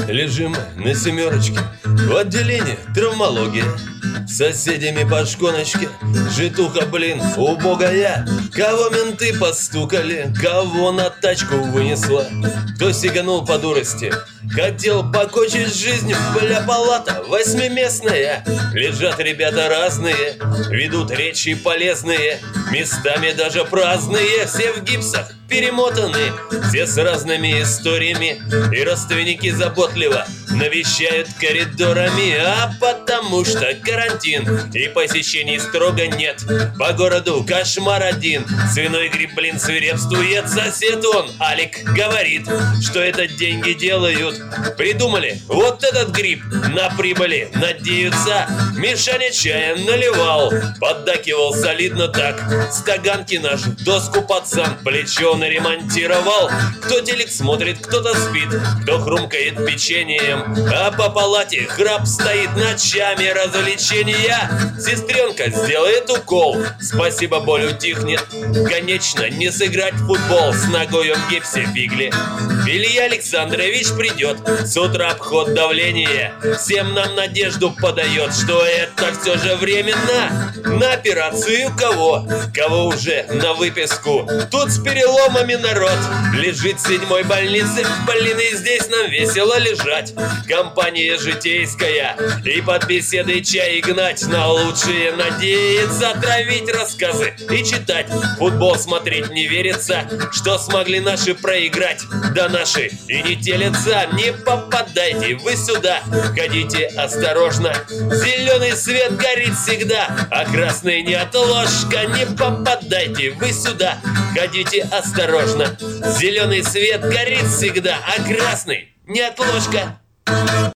Лежим на семерочке в отделении травмология. С соседями по шконочке житуха, блин, убогая. Кого менты постукали, кого на тачку вынесла, кто сиганул по дурости, хотел покончить жизнь. Бля, палата восьмиместная. Лежат ребята разные, ведут речи полезные, местами даже праздные. Все в гипсах перемотаны, все с разными историями, и родственники заботливо навещают коридорами. А потому что карантин и посещений строго нет. По городу кошмар один, свиной грипп, блин, свирепствует. Сосед он, Алик, говорит, что это деньги делают. Придумали вот этот грипп, на прибыли надеются. Мишаня чая наливал, поддакивал солидно так. Стаганки наш, доску пацан, плечо наремонтировал. Кто телек смотрит, кто-то спит, кто хрумкает печеньем, а по палате храп стоит ночами. Развлечения. Сестренка сделает укол, спасибо, боль утихнет. Конечно, не сыграть в футбол с ногой в гипсе фигли. Илья Александрович придет, с утра обход давления, всем нам надежду подает, что это все же временно. На операцию кого уже на выписку. Тут с переломами народ лежит в 7-й больнице. Блин, и здесь нам весело лежать. Компания житейская, и под беседой чай гнать. На лучшее надеяться, травить рассказы и читать. Футбол смотреть не верится, что смогли наши проиграть. Да наши и не телятся. Не попадайте вы сюда, ходите осторожно. Зеленый свет горит всегда, а красный нет ложка. Не попадайте вы сюда, ходите осторожно. Зеленый свет горит всегда, а красный нет ложка.